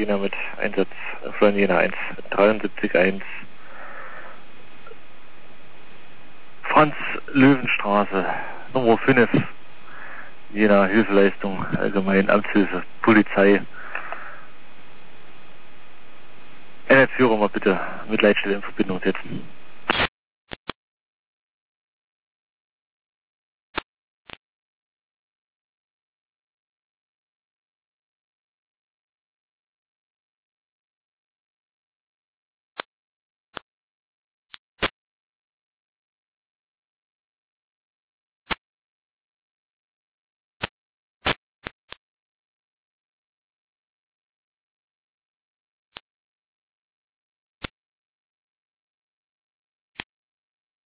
Jena mit Einsatz von Jena 1, 73.1. Franz-Löwenstraße, Nummer 5. Jena Hilfeleistung, allgemein Amtshilfe, Polizei. Eine Führer mal bitte mit Leitstelle in Verbindung setzen.